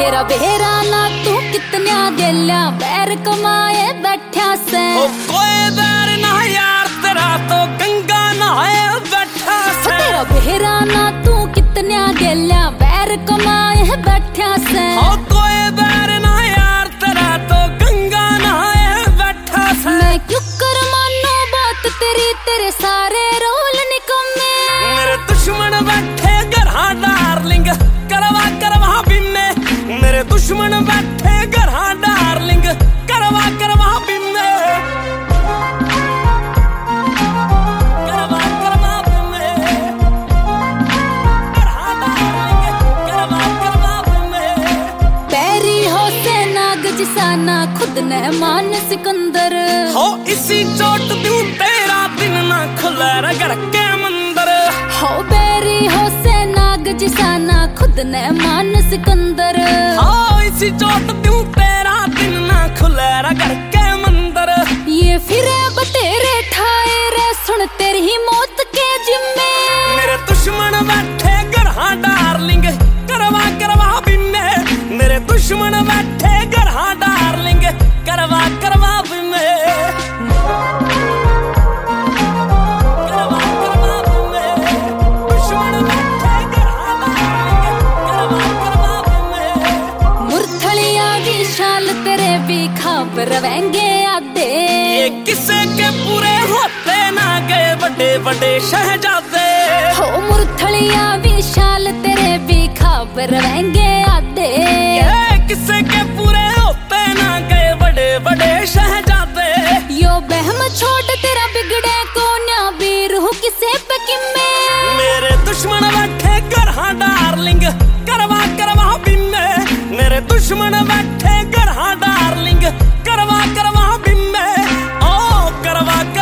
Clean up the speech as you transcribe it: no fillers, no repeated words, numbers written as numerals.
तेरा बेहरा ना तू कितन्या गेल्या बैर कमाए बैठा से। कोई बैर ना यार तेरा तो गंगा नहाए बैठा से। तेरा बेहरा ना तू कितन्या गेल्या बैर कमाए बैठा से। कोई बैर ना यार तेरा तो गंगा नहाए बैठा से। मैं क्यों कर मानू बात तेरी, तेरे सारे रोल निकम्मे। मेरे दुश्मन बैठे घरा डार्लिंग, करवा करवा बिन्ने। मेरे दुश्मन बैठे घरा डार्लिंग, करवा करवा बिन्ने। करवा करवा बिन्ने, घरा डार्लिंग, करवा करवा बिन्ने। पैरी हो से नाग जिसाना खुद ने मान सिकंदर। हो इसी चोट दूं तेरा दिन ना खुले घर के मंदिर। हो बैरी हो से नाग जिसाना खुद ने मान सिकंदर। हो इसी चोट दूं तेरा दिन ना खुले घर के मंदिर। ये फिरे बतेरे ठाए रे सुन तेरी ही मौत के जिम्मे। मेरे दुश्मन बैठे घरा डार्लिंग, करवा करवा बिन्ने। मेरे दुश्मन बैठे घरा डार्लिंग, करवा करवा बिन्ने। रवेंगे आधे ये किसे के पूरे होते ना गए बड़े बड़े शहजादे। हो मुरथलिया विशाल तेरे भी खाब रवेंगे आधे। ये किसे के पूरे होते ना गए बड़े बड़े शहजादे। यो बहम छोड़ तेरा बिगड़े को न्या भी रूह किसे पे किम्मे। मेरे दुश्मन बैठे घरा डार्लिंग, करवा करवा बिन्ने। मेरे दुश्मन बैठे घरा डार्लिंग, करवा करवा बिन्ने। ओ करवा